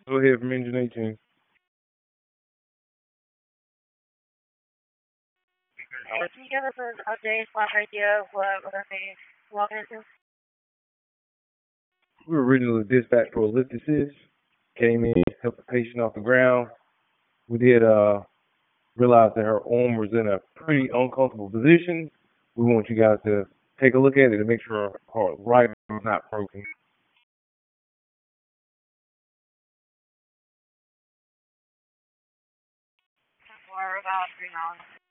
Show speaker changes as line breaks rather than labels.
Go ahead from engine 18.
Can you give us an update slash idea of what we're going to be walking into?
We were originally dispatched for ellipticis. Came in, helped the patient off the ground. We did realize that her arm was in a pretty uncomfortable position. We want you guys to take a look at it to make sure her right arm is not broken.
We're about 3 hours.